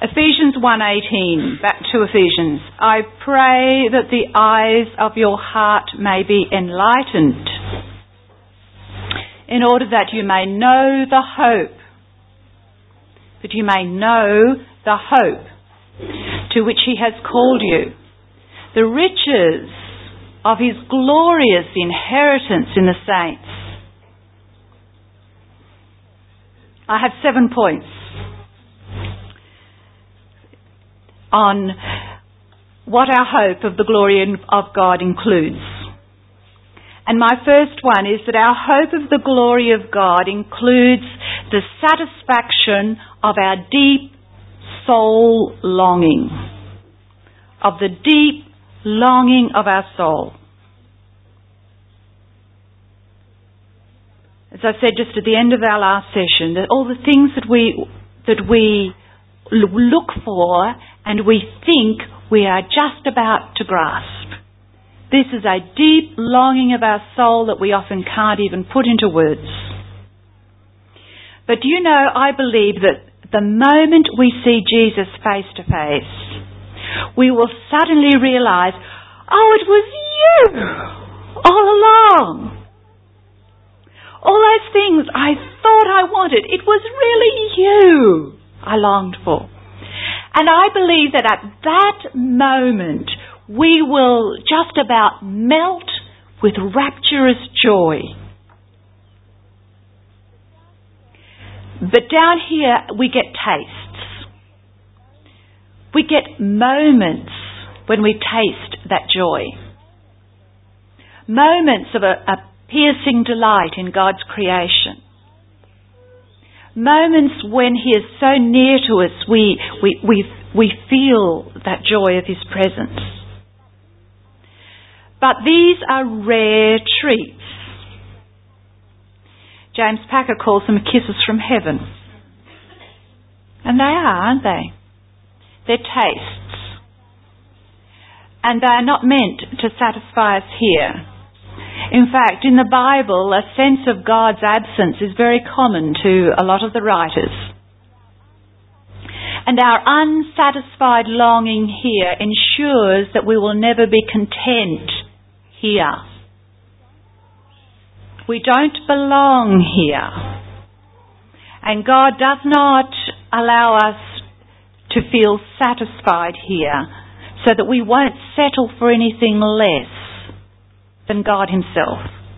Ephesians 1:18, back to Ephesians. I pray that the eyes of your heart may be enlightened, in order that you may know the hope, to which he has called you, the riches of his glorious inheritance in the saints. I have 7 points on what our hope of the glory of God includes. And my first one is that our hope of the glory of God includes the satisfaction of our deep soul longing, of the deep longing of our soul. As I said just at the end of our last session, that all the things that we look for and we think we are just about to grasp. This is a deep longing of our soul that we often can't even put into words. But do you know, I believe that the moment we see Jesus face to face, we will suddenly realise, oh, it was you all along. All those things I thought I wanted, it was really you I longed for. And I believe that at that moment, we will just about melt with rapturous joy. But down here, we get tastes. We get moments when we taste that joy. Moments of a piercing delight in God's creation. Moments when he is so near to us, we feel that joy of his presence. But these are rare treats. James Packer calls them kisses from heaven. And they are, aren't they? They're tastes. And they are not meant to satisfy us here. In fact, in the Bible, a sense of God's absence is very common to a lot of the writers. And our unsatisfied longing here ensures that we will never be content here. We don't belong here. And God does not allow us to feel satisfied here so that we won't settle for anything less than God himself.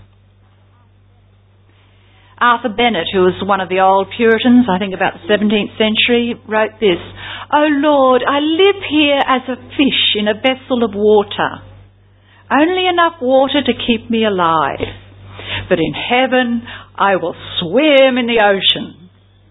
Arthur Bennett, who was one of the old Puritans, I think about the 17th century, wrote this: "O Lord, I live here as a fish in a vessel of water, only enough water to keep me alive. But in heaven I will swim in the ocean."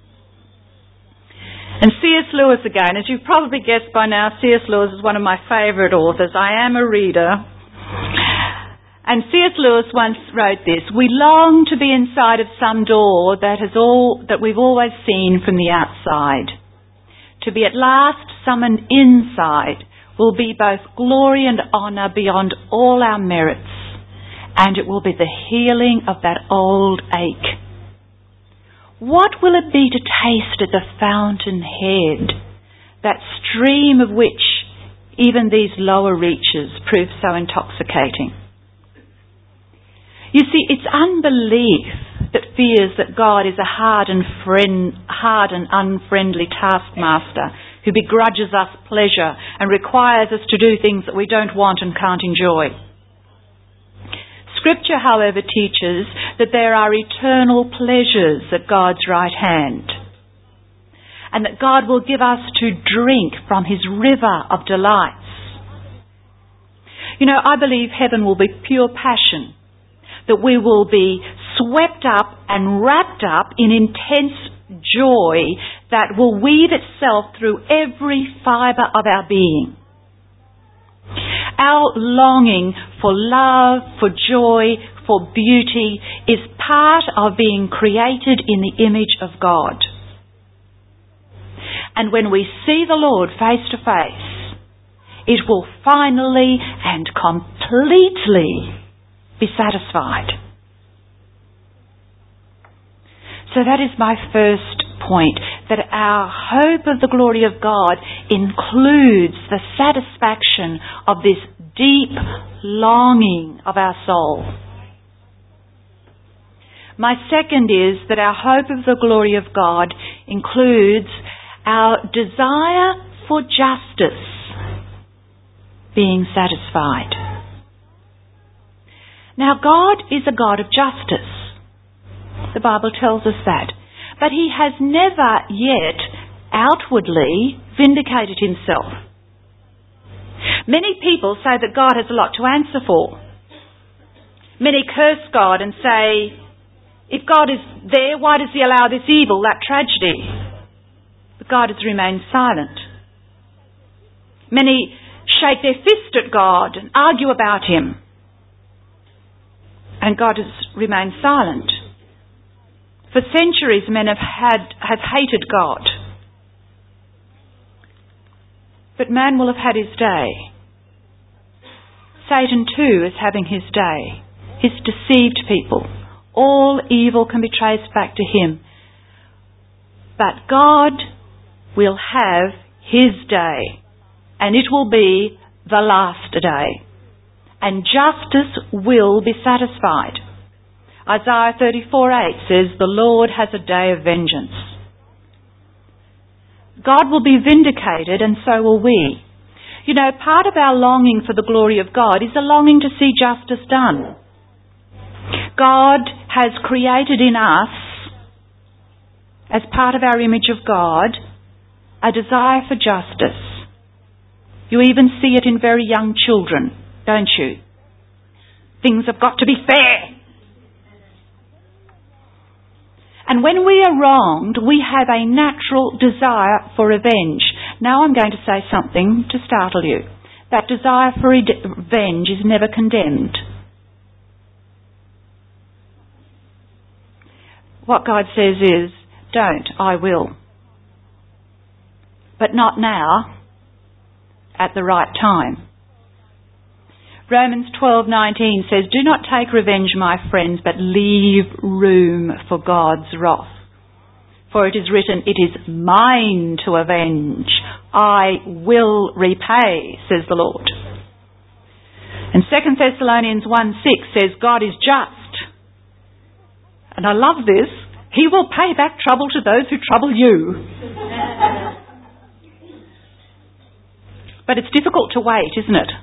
And C.S. Lewis again, as you've probably guessed by now, C.S. Lewis is one of my favourite authors. I am a reader. And C.S. Lewis once wrote this: "We long to be inside of some door that we've always seen from the outside. To be at last summoned inside will be both glory and honour beyond all our merits, and it will be the healing of that old ache. What will it be to taste at the fountain head, that stream of which even these lower reaches prove so intoxicating?" You see, it's unbelief that fears that God is a hard and unfriendly taskmaster who begrudges us pleasure and requires us to do things that we don't want and can't enjoy. Scripture, however, teaches that there are eternal pleasures at God's right hand, and that God will give us to drink from his river of delights. You know, I believe heaven will be pure passion, that we will be swept up and wrapped up in intense joy that will weave itself through every fibre of our being. Our longing for love, for joy, for beauty is part of being created in the image of God. And when we see the Lord face to face, it will finally and completely be satisfied. So that is my first point. that our hope of the glory of God includes the satisfaction of this deep longing of our soul. My second is that our hope of the glory of God includes our desire for justice being satisfied. Now, God is a God of justice. The Bible tells us that. But He has never yet outwardly vindicated Himself. Many people say that God has a lot to answer for. Many curse God and say, if God is there, why does He allow this evil, that tragedy? But God has remained silent. Many shake their fist at God and argue about Him. And God has remained silent. For centuries, men have hated God. But man will have had his day. Satan too is having his day. He's deceived people. All evil can be traced back to him. But God will have His day. And it will be the last day. And justice will be satisfied. Isaiah 34:8 says, the Lord has a day of vengeance. God will be vindicated and so will we. You know, part of our longing for the glory of God is a longing to see justice done. God has created in us, as part of our image of God, a desire for justice. You even see it in very young children, don't you? Things have got to be fair. And when we are wronged, we have a natural desire for revenge. Now I'm going to say something to startle you. That desire for revenge is never condemned. What God says is, don't, I will. But not now, at the right time. Romans 12:19 says, do not take revenge, my friends, but leave room for God's wrath. For it is written, it is mine to avenge. I will repay, says the Lord. And 2 Thessalonians 1:6 says, God is just. And I love this. He will pay back trouble to those who trouble you. But it's difficult to wait, isn't it?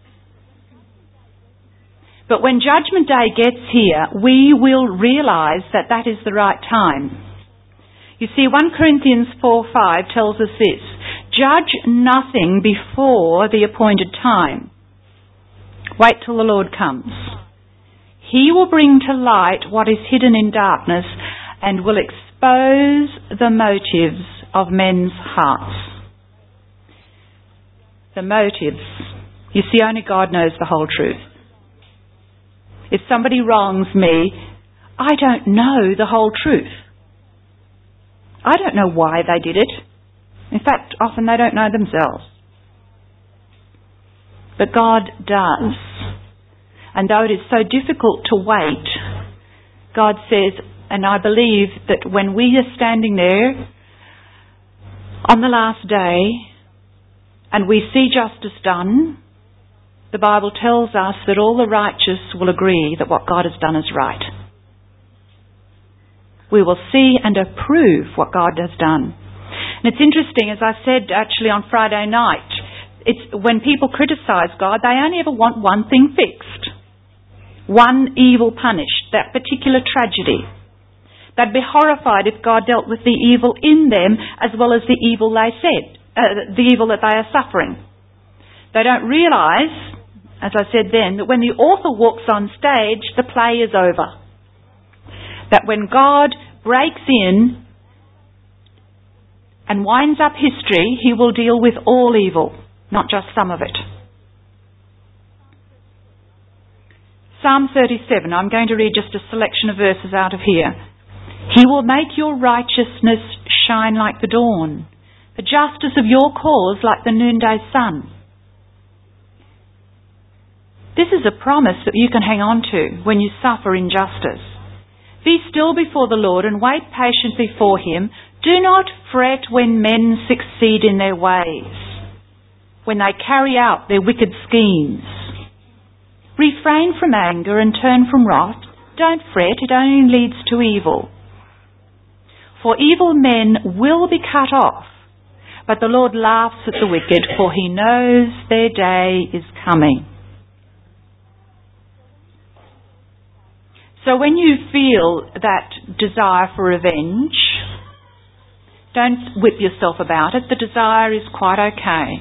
But when Judgment Day gets here, we will realise that that is the right time. You see, 1 Corinthians 4:5 tells us this, judge nothing before the appointed time. Wait till the Lord comes. He will bring to light what is hidden in darkness and will expose the motives of men's hearts. The motives. You see, only God knows the whole truth. If somebody wrongs me, I don't know the whole truth. I don't know why they did it. In fact, often they don't know themselves. But God does. And though it is so difficult to wait, God says, and I believe that when we are standing there on the last day and we see justice done, the Bible tells us that all the righteous will agree that what God has done is right. We will see and approve what God has done. And it's interesting, as I said actually on Friday night, it's when people criticise God, they only ever want one thing fixed. One evil punished, that particular tragedy. They'd be horrified if God dealt with the evil in them as well as the evil they said, the evil that they are suffering. They don't realise, as I said then, that when the author walks on stage, the play is over. That when God breaks in and winds up history, He will deal with all evil, not just some of it. Psalm 37, I'm going to read just a selection of verses out of here. He will make your righteousness shine like the dawn, the justice of your cause like the noonday sun. This is a promise that you can hang on to when you suffer injustice. Be still before the Lord and wait patiently for Him. Do not fret when men succeed in their ways, when they carry out their wicked schemes. Refrain from anger and turn from wrath. Don't fret, it only leads to evil. For evil men will be cut off, but the Lord laughs at the wicked, for he knows their day is coming. So when you feel that desire for revenge, don't whip yourself about it. The desire is quite okay.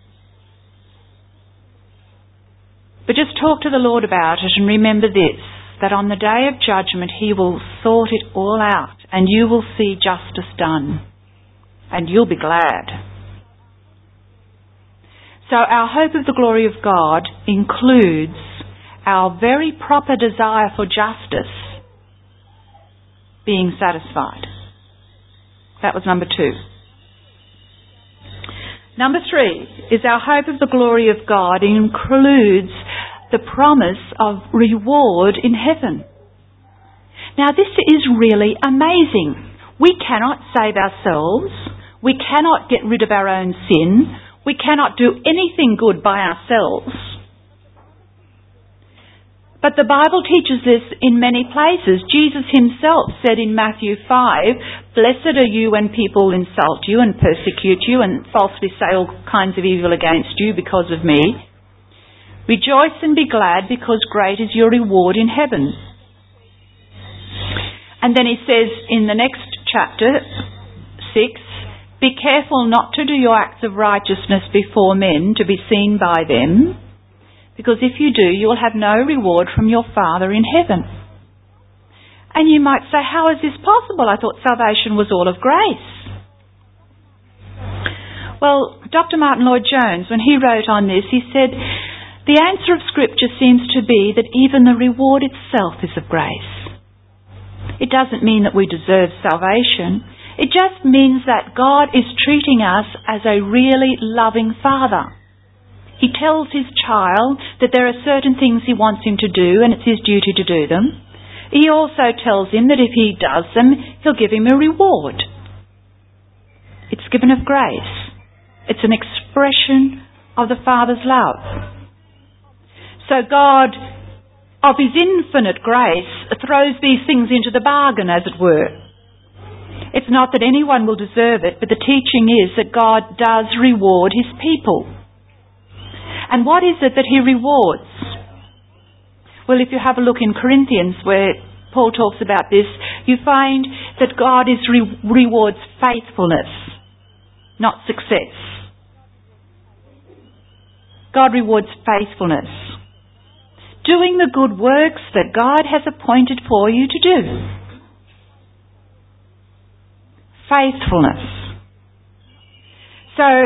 But just talk to the Lord about it and remember this, that on the day of judgment he will sort it all out and you will see justice done and you'll be glad. So our hope of the glory of God includes our very proper desire for justice being satisfied. That was number 2. Number 3 is our hope of the glory of God includes the promise of reward in heaven. Now this is really amazing. We cannot save ourselves. We cannot get rid of our own sin. We cannot do anything good by ourselves. But the Bible teaches this in many places. Jesus himself said in Matthew 5, "Blessed are you when people insult you and persecute you and falsely say all kinds of evil against you because of me. Rejoice and be glad, because great is your reward in heaven." And then he says in the next chapter, 6, "Be careful not to do your acts of righteousness before men to be seen by them, because if you do, you will have no reward from your Father in heaven." And you might say, how is this possible? I thought salvation was all of grace. Well, Dr. Martin Lloyd-Jones, when he wrote on this, he said, the answer of Scripture seems to be that even the reward itself is of grace. It doesn't mean that we deserve salvation. It just means that God is treating us as a really loving Father. He tells his child that there are certain things he wants him to do and it's his duty to do them. He also tells him that if he does them, he'll give him a reward. It's given of grace. It's an expression of the Father's love. So God, of his infinite grace, throws these things into the bargain, as it were. It's not that anyone will deserve it, but the teaching is that God does reward his people. And what is it that he rewards? Well, if you have a look in Corinthians where Paul talks about this, you find that God rewards faithfulness, not success. God rewards faithfulness. Doing the good works that God has appointed for you to do. Faithfulness. So,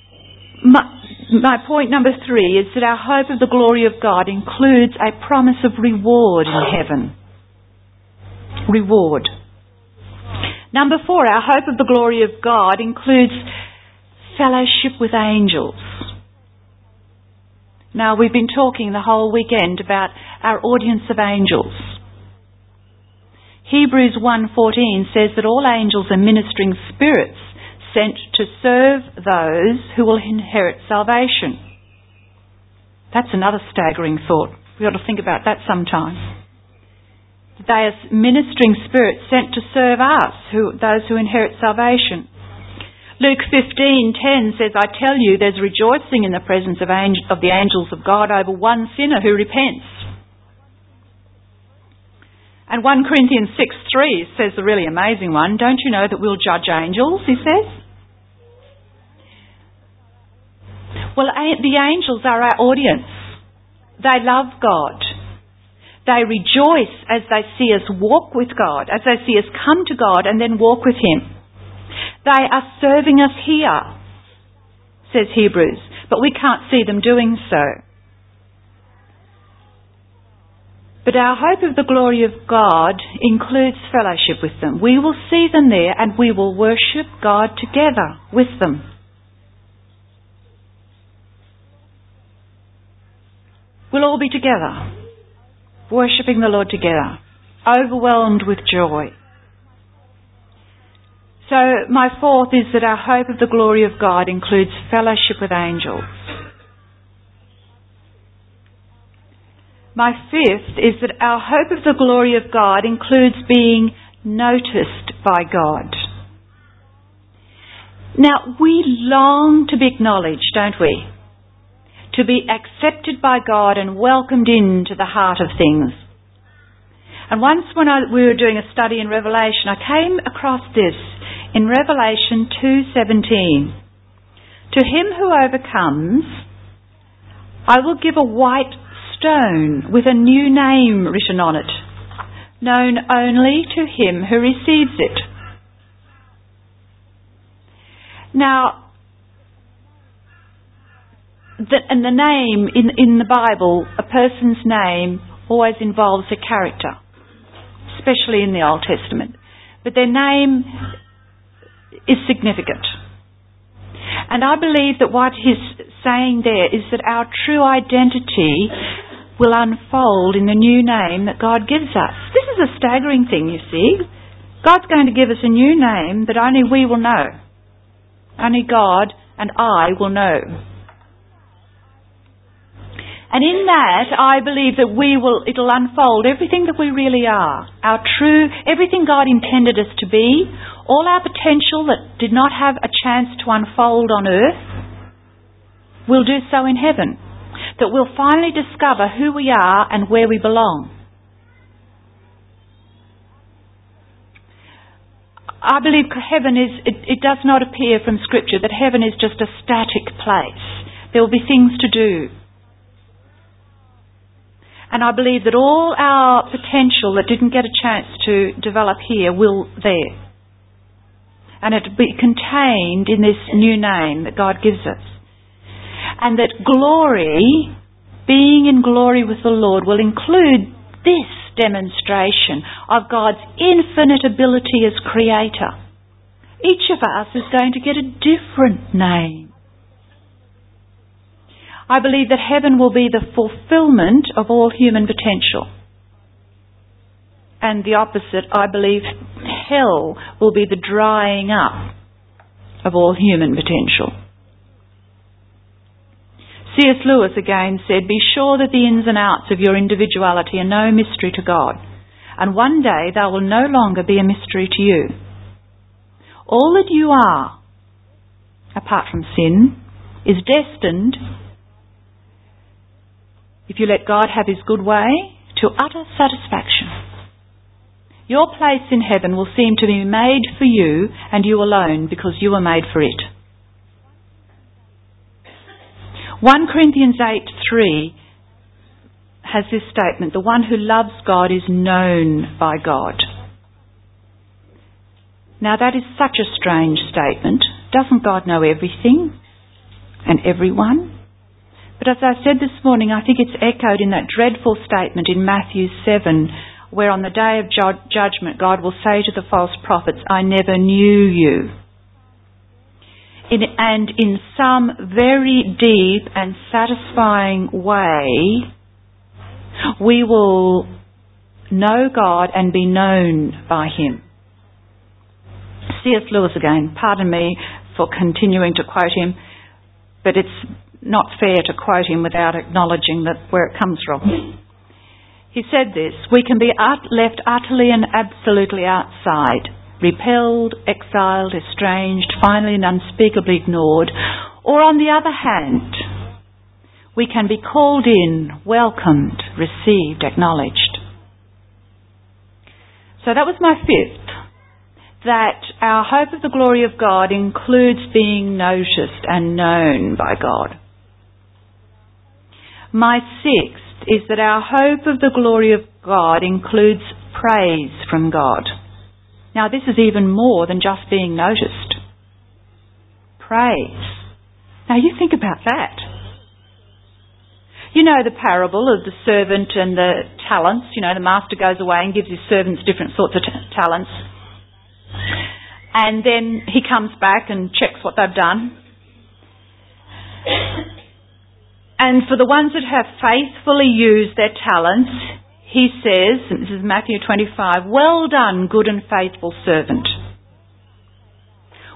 my point number 3 is that our hope of the glory of God includes a promise of reward in heaven. Reward. Number 4, our hope of the glory of God includes fellowship with angels. Now, we've been talking the whole weekend about our audience of angels. Hebrews 1:14 says that all angels are ministering spirits sent to serve those who will inherit salvation. That's another staggering thought. We ought to think about that sometime. They are ministering spirits sent to serve us, those who inherit salvation. Luke 15:10 says, "I tell you, there's rejoicing in the presence of the angels of God over one sinner who repents." And 1 Corinthians 6:3 says the really amazing one, "Don't you know that we'll judge angels?" he says. Well, the angels are our audience. They love God. They rejoice as they see us walk with God, as they see us come to God and then walk with him. They are serving us here, says Hebrews, but we can't see them doing so. But our hope of the glory of God includes fellowship with them. We will see them there and we will worship God together with them. We'll all be together, worshipping the Lord together, overwhelmed with joy. So my fourth is that our hope of the glory of God includes fellowship with angels. My fifth is that our hope of the glory of God includes being noticed by God. Now, we long to be acknowledged, don't we? To be accepted by God and welcomed into the heart of things. And once when we were doing a study in Revelation, I came across this in Revelation 2:17. To him who overcomes, I will give a white stone with a new name written on it, known only to him who receives it. Now, the name in the Bible, a person's name always involves a character, especially in the Old Testament. But their name is significant. And I believe that what he's saying there is that our true identity will unfold in the new name that God gives us. This is a staggering thing, you see. God's going to give us a new name that only we will know. Only God and I will know. And in that, I believe that it'll unfold everything that we really are. Our true, everything God intended us to be, all our potential that did not have a chance to unfold on earth, will do so in heaven. That we'll finally discover who we are and where we belong. I believe heaven it does not appear from Scripture that heaven is just a static place. There will be things to do. And I believe that all our potential that didn't get a chance to develop here will there. And it will be contained in this new name that God gives us. And that glory, being in glory with the Lord, will include this demonstration of God's infinite ability as Creator. Each of us is going to get a different name. I believe that heaven will be the fulfillment of all human potential. And the opposite, I believe hell will be the drying up of all human potential. C.S. Lewis again said, "Be sure that the ins and outs of your individuality are no mystery to God, and one day they will no longer be a mystery to you. All that you are, apart from sin, is destined, if you let God have His good way, to utter satisfaction. Your place in heaven will seem to be made for you and you alone, because you were made for it." 1 Corinthians 8:3 has this statement: "The one who loves God is known by God." Now that is such a strange statement. Doesn't God know everything and everyone? But as I said this morning, I think it's echoed in that dreadful statement in Matthew 7, where on the day of judgment God will say to the false prophets, "I never knew you." And in some very deep and satisfying way, we will know God and be known by Him. C.S. Lewis again, pardon me for continuing to quote him, but it's not fair to quote him without acknowledging that where it comes from. He said this: "We can be left utterly and absolutely outside, repelled, exiled, estranged, finally and unspeakably ignored. Or on the other hand, we can be called in, welcomed, received, acknowledged." So that was my fifth, that our hope of the glory of God includes being noticed and known by God. My sixth is that our hope of the glory of God includes praise from God. Now this is even more than just being noticed. Praise. Now you think about that. You know the parable of the servant and the talents. You know, the master goes away and gives his servants different sorts of talents. And then he comes back and checks what they've done. And for the ones that have faithfully used their talents, he says, and this is Matthew 25, "Well done, good and faithful servant."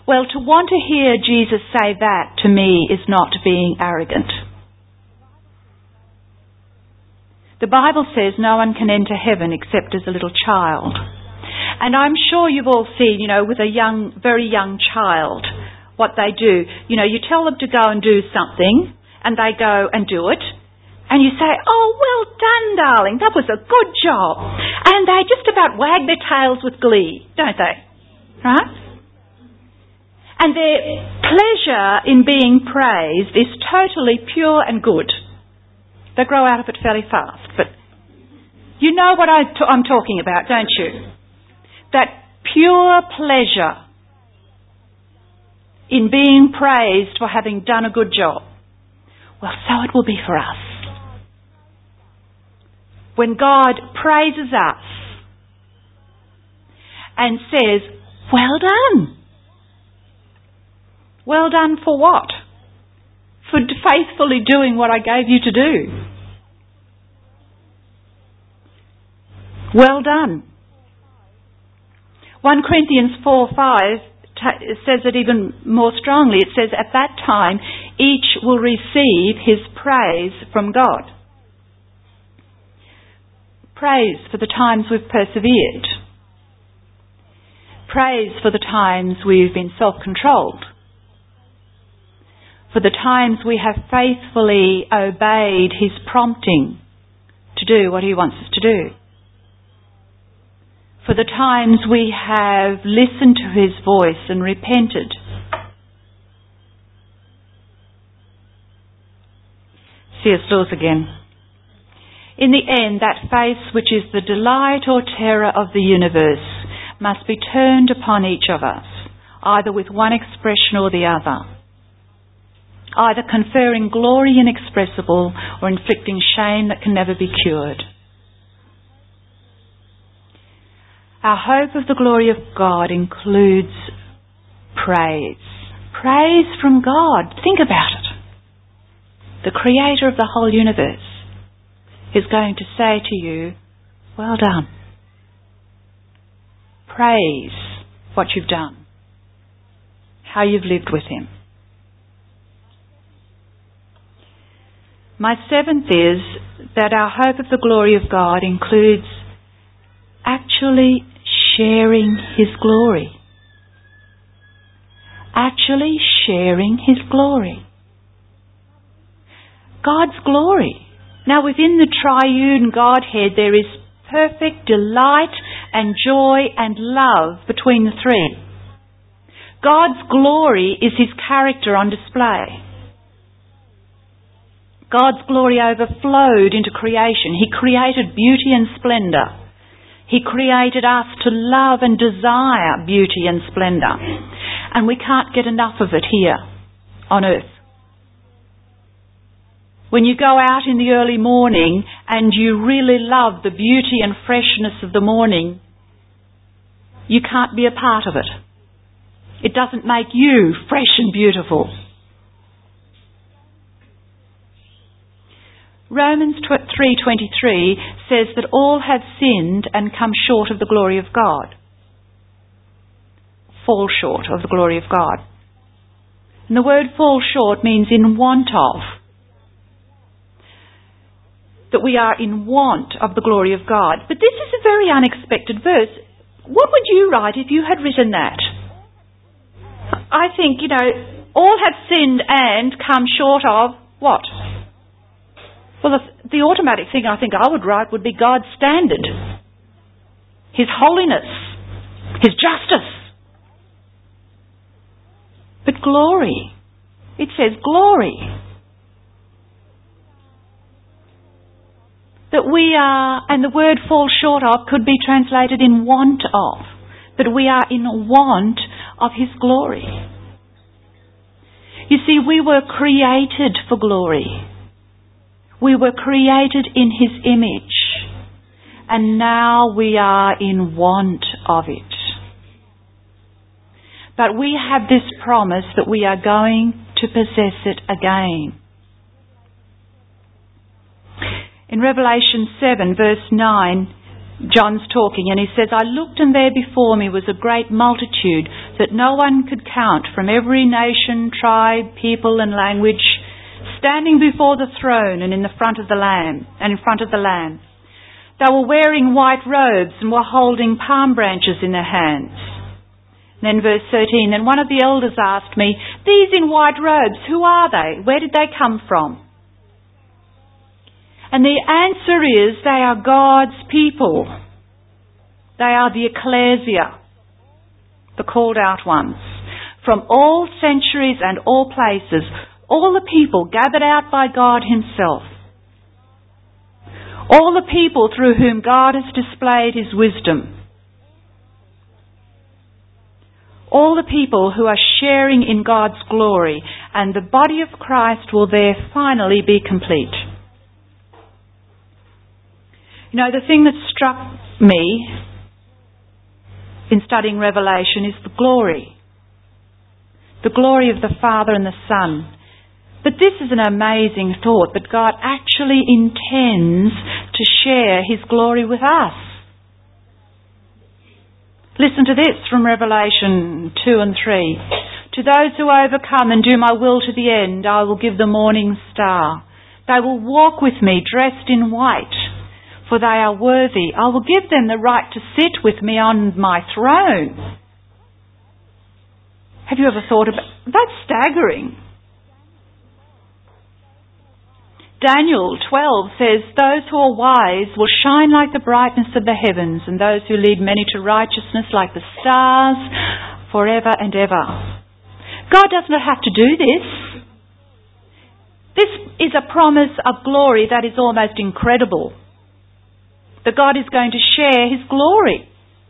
Well, to want to hear Jesus say that to me is not being arrogant. The Bible says no one can enter heaven except as a little child. And I'm sure you've all seen, with a very young child, what they do. You tell them to go and do something, and they go and do it. And you say, "Oh, well done, darling, that was a good job." And they just about wag their tails with glee, don't they? Right? And their pleasure in being praised is totally pure and good. They grow out of it fairly fast. But you know what I'm talking about, don't you? That pure pleasure in being praised for having done a good job. Well, so it will be for us. When God praises us and says, "Well done." Well done for what? For faithfully doing what I gave you to do. Well done. 1 Corinthians 4:5 says it even more strongly. It says, "At that time, each will receive his praise from God." Praise for the times we've persevered. Praise for the times we've been self-controlled. For the times we have faithfully obeyed his prompting to do what he wants us to do. For the times we have listened to his voice and repented. C.S. Lewis again. In the end, that face which is the delight or terror of the universe must be turned upon each of us, either with one expression or the other, either conferring glory inexpressible or inflicting shame that can never be cured. Our hope of the glory of God includes praise. Praise from God. Think about it. The creator of the whole universe is going to say to you, "Well done." Praise what you've done, how you've lived with him. My seventh is that our hope of the glory of God includes actually sharing his glory. Actually sharing his glory. God's glory. Now within the triune Godhead there is perfect delight and joy and love between the three. God's glory is his character on display. God's glory overflowed into creation. He created beauty and splendour. He created us to love and desire beauty and splendour. And we can't get enough of it here on earth. When you go out in the early morning and you really love the beauty and freshness of the morning, you can't be a part of it. It doesn't make you fresh and beautiful. Romans 3:23 says that all have sinned and come short of the glory of God. Fall short of the glory of God. And the word fall short means in want of. That we are in want of the glory of God. But this is a very unexpected verse. What would you write if you had written that? I think, all have sinned and come short of what? Well, the automatic thing I think I would write would be God's standard. His holiness. His justice. But glory. It says glory. That we are, and the word fall short of could be translated in want of. That we are in want of his glory. You see, we were created for glory. We were created in his image. And now we are in want of it. But we have this promise that we are going to possess it again. In Revelation 7 verse 9, John's talking and he says, I looked and there before me was a great multitude that no one could count from every nation, tribe, people and language, standing before the throne and in front of the Lamb. They were wearing white robes and were holding palm branches in their hands. And then verse 13, and one of the elders asked me, these in white robes, who are they? Where did they come from? And the answer is they are God's people. They are the ecclesia, the called out ones. From all centuries and all places, all the people gathered out by God himself. All the people through whom God has displayed his wisdom. All the people who are sharing in God's glory, and the body of Christ will there finally be complete. You know, the thing that struck me in studying Revelation is the glory. The glory of the Father and the Son. But this is an amazing thought, that God actually intends to share his glory with us. Listen to this from Revelation 2 and 3. To those who overcome and do my will to the end, I will give the morning star. They will walk with me dressed in white, for they are worthy. I will give them the right to sit with me on my throne. Have you ever thought about that? That's staggering. Daniel 12 says, those who are wise will shine like the brightness of the heavens, and those who lead many to righteousness like the stars forever and ever. God does not have to do this. This is a promise of glory that is almost incredible. That God is going to share his glory.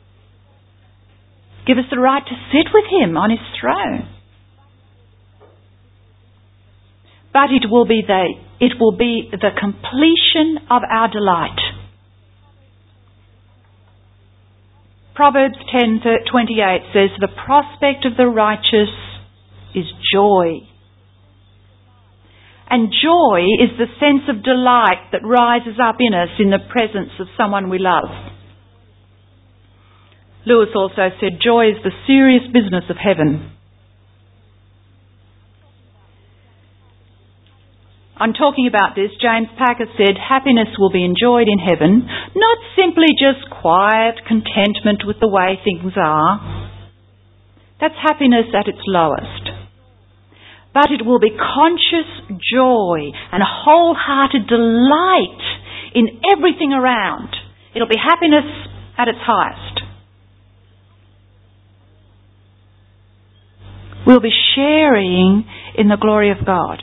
Give us the right to sit with him on his throne. But it will be the completion of our delight. Proverbs 10:28 says, the prospect of the righteous is joy. And joy is the sense of delight that rises up in us in the presence of someone we love. Lewis also said, joy is the serious business of heaven. On talking about this, James Packer said, happiness will be enjoyed in heaven, not simply just quiet contentment with the way things are. That's happiness at its lowest. But it will be conscious joy and wholehearted delight in everything around. It'll be happiness at its highest. We'll be sharing in the glory of God.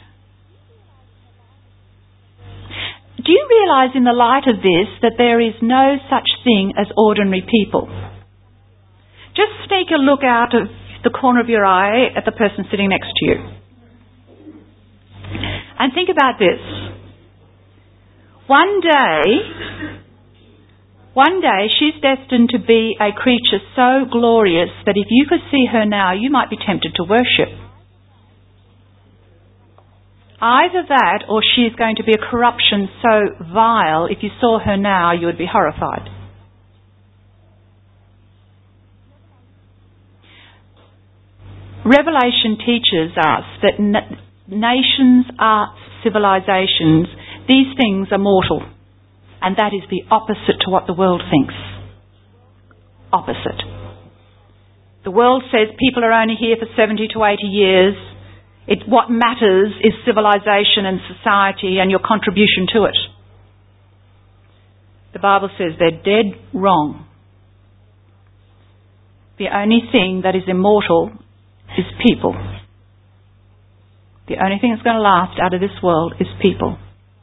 Do you realise in the light of this that there is no such thing as ordinary people? Just sneak a look out of the corner of your eye at the person sitting next to you. And think about this. One day she's destined to be a creature so glorious that if you could see her now, you might be tempted to worship. Either that or she's going to be a corruption so vile, if you saw her now, you would be horrified. Revelation teaches us that nations, arts, civilizations, these things are mortal. And that is the opposite to what the world thinks. Opposite. The world says people are only here for 70 to 80 years. What matters is civilization and society and your contribution to it. The Bible says they're dead wrong. The only thing that is immortal is people. The only thing that's going to last out of this world is people.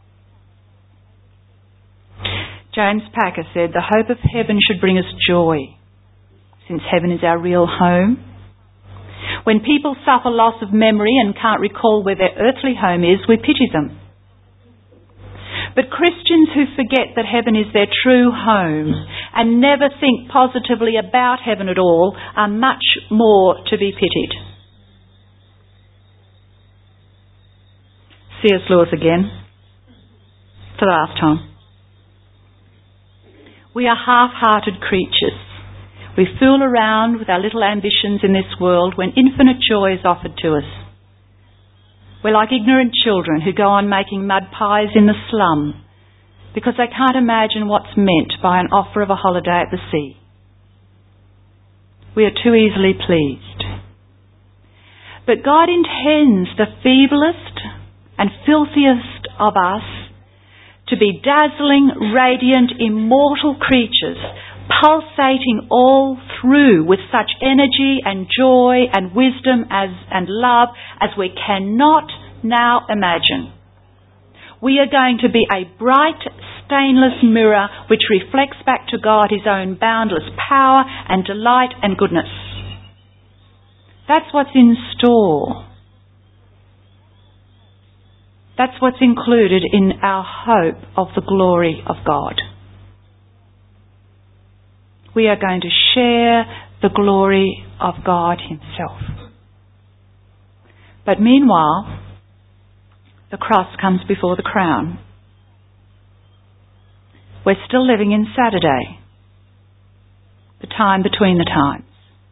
James Packer said, the hope of heaven should bring us joy, since heaven is our real home. When people suffer loss of memory and can't recall where their earthly home is, we pity them. But Christians who forget that heaven is their true home and never think positively about heaven at all are much more to be pitied. C.S. Lewis again, for the last time. We are half-hearted creatures. We fool around with our little ambitions in this world when infinite joy is offered to us. We're like ignorant children who go on making mud pies in the slum because they can't imagine what's meant by an offer of a holiday at the sea. We are too easily pleased. But God intends the feeblest and filthiest of us to be dazzling, radiant, immortal creatures, pulsating all through with such energy and joy and wisdom and love as we cannot now imagine. We are going to be a bright, stainless mirror which reflects back to God His own boundless power and delight and goodness. That's what's in store. That's what's included in our hope of the glory of God. We are going to share the glory of God Himself. But meanwhile, the cross comes before the crown. We're still living in Saturday, the time between the times.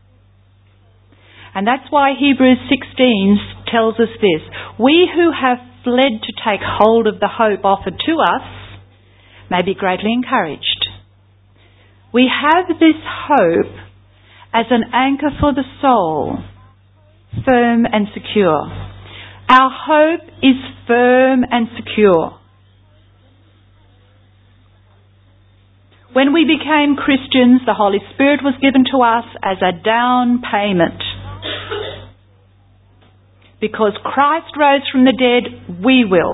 And that's why Hebrews 16 tells us this. We who have fled to take hold of the hope offered to us may be greatly encouraged. We have this hope as an anchor for the soul, firm and secure. Our hope is firm and secure. When we became Christians, the Holy Spirit was given to us as a down payment. Because Christ rose from the dead, we will.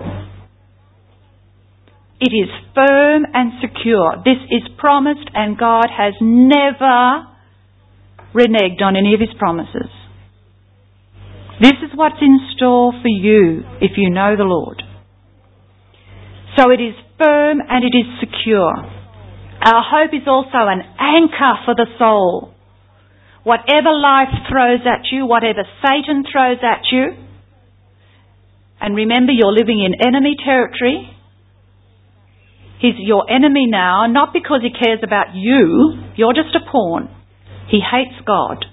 It is firm and secure. This is promised, and God has never reneged on any of His promises. This is what's in store for you if you know the Lord. So it is firm and it is secure. Our hope is also an anchor for the soul. Whatever life throws at you, whatever Satan throws at you, and remember you're living in enemy territory. He's your enemy now, not because he cares about you. You're just a pawn. He hates God.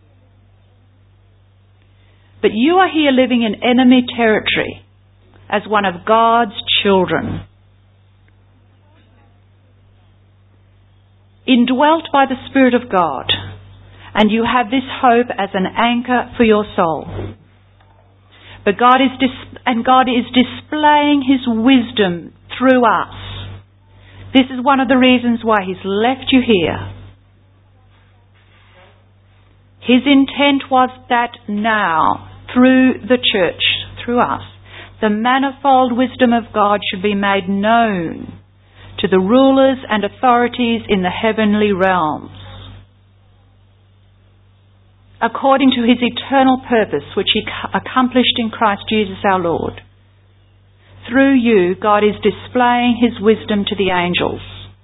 But you are here living in enemy territory as one of God's children. Indwelt by the Spirit of God. And you have this hope as an anchor for your soul. But God is displaying His wisdom through us. This is one of the reasons why He's left you here. His intent was that now, through the church, through us, the manifold wisdom of God should be made known to the rulers and authorities in the heavenly realms, according to His eternal purpose, which He accomplished in Christ Jesus our Lord. Through you, God is displaying His wisdom to the angels.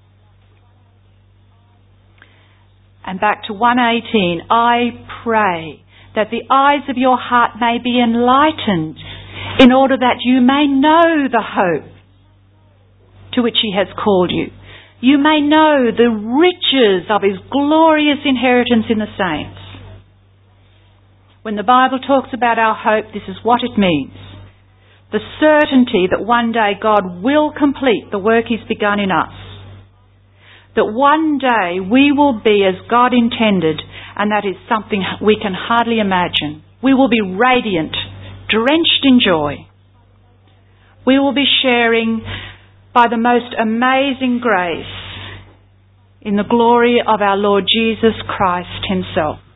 And back to 1:18, I pray that the eyes of your heart may be enlightened, in order that you may know the hope to which He has called you. You may know the riches of His glorious inheritance in the saints. When the Bible talks about our hope, this is what it means. The certainty that one day God will complete the work He's begun in us. That one day we will be as God intended, and that is something we can hardly imagine. We will be radiant, drenched in joy. We will be sharing by the most amazing grace in the glory of our Lord Jesus Christ Himself.